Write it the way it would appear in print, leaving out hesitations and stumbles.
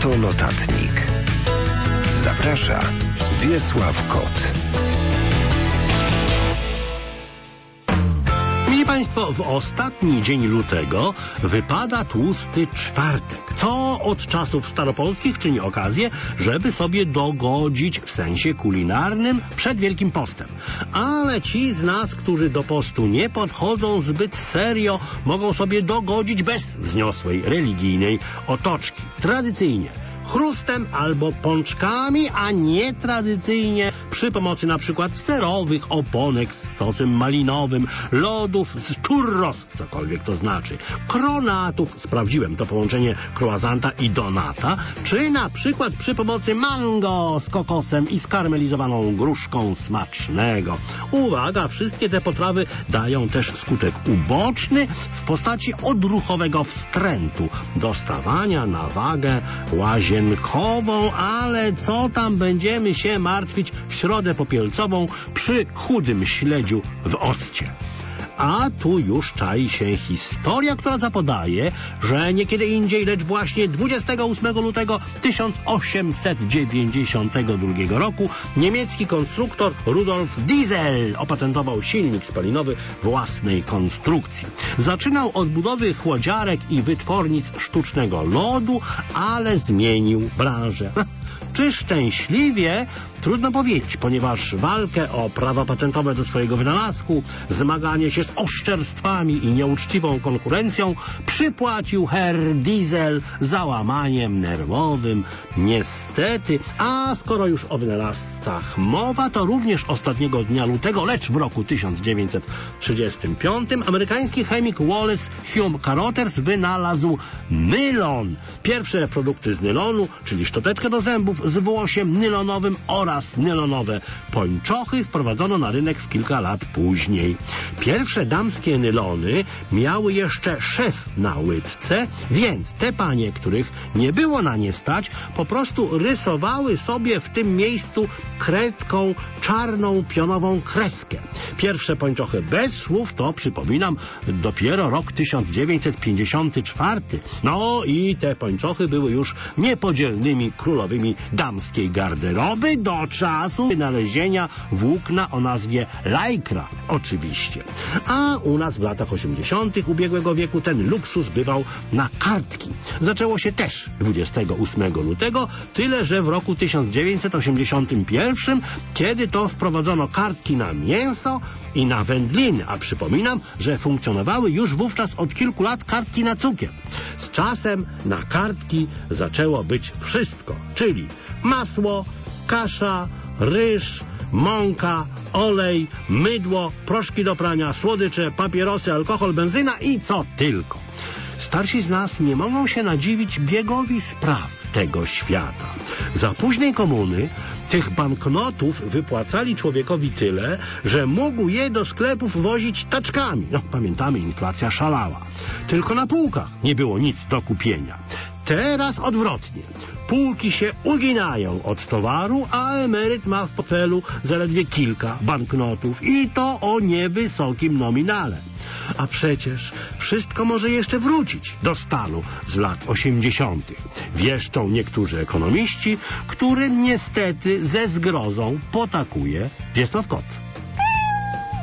To notatnik. Zaprasza Wiesław Kot. Mili Państwo, w ostatni dzień lutego wypada tłusty czwartek, co od czasów staropolskich czyni okazję, żeby sobie dogodzić w sensie kulinarnym przed Wielkim Postem. Ale ci z nas, którzy do postu nie podchodzą zbyt serio, mogą sobie dogodzić bez wzniosłej religijnej otoczki. Tradycyjnie chrustem albo pączkami, a nie tradycyjnie przy pomocy na przykład serowych oponek z sosem malinowym, lodów z churros, cokolwiek to znaczy, kronatów, sprawdziłem to połączenie croissanta i donata, czy na przykład przy pomocy mango z kokosem i skarmelizowaną gruszką smacznego. Uwaga, wszystkie te potrawy dają też skutek uboczny w postaci odruchowego wstrętu, dostawania na wagę łazienkową, ale co tam będziemy się martwić w środę popielcową przy chudym śledziu w occie. A tu już czai się historia, która zapodaje, że nie kiedy indziej, lecz właśnie 28 lutego 1892 roku niemiecki konstruktor Rudolf Diesel opatentował silnik spalinowy własnej konstrukcji. Zaczynał od budowy chłodziarek i wytwornic sztucznego lodu, ale zmienił branżę. Czy szczęśliwie? Trudno powiedzieć, ponieważ walkę o prawa patentowe do swojego wynalazku, zmaganie się z oszczerstwami i nieuczciwą konkurencją przypłacił Herr Diesel załamaniem nerwowym. Niestety, a skoro już o wynalazcach mowa, to również ostatniego dnia lutego, lecz w roku 1935 amerykański chemik Wallace Hume Carothers wynalazł nylon. Pierwsze produkty z nylonu, czyli szczoteczkę do zębów z włosiem nylonowym oraz nylonowe pończochy wprowadzono na rynek w kilka lat później. Pierwsze damskie nylony miały jeszcze szef na łydce, więc te panie, których nie było na nie stać, po prostu rysowały sobie w tym miejscu kredką czarną pionową kreskę. Pierwsze pończochy bez szwów to, przypominam, dopiero rok 1954. No i te pończochy były już niepodzielnymi królowymi damskiej garderoby do czasu wynalezienia włókna o nazwie lajkra, oczywiście. A u nas w latach 80. ubiegłego wieku ten luksus bywał na kartki. Zaczęło się też 28 lutego, tyle że w roku 1981, kiedy to wprowadzono kartki na mięso i na wędliny, a przypominam, że funkcjonowały już wówczas od kilku lat kartki na cukier. Z czasem na kartki zaczęło być wszystko, czyli masło, kasza, ryż, mąka, olej, mydło, proszki do prania, słodycze, papierosy, alkohol, benzyna i co tylko. Starsi z nas nie mogą się nadziwić biegowi spraw tego świata. Za późnej komuny tych banknotów wypłacali człowiekowi tyle, że mógł je do sklepów wozić taczkami. No, pamiętamy, inflacja szalała. Tylko na półkach nie było nic do kupienia. Teraz odwrotnie. Półki się uginają od towaru, a emeryt ma w portfelu zaledwie kilka banknotów i to o niewysokim nominale. A przecież wszystko może jeszcze wrócić do stanu z lat 80. Wieszczą niektórzy ekonomiści, którym niestety ze zgrozą potakuje Wiesław Kot.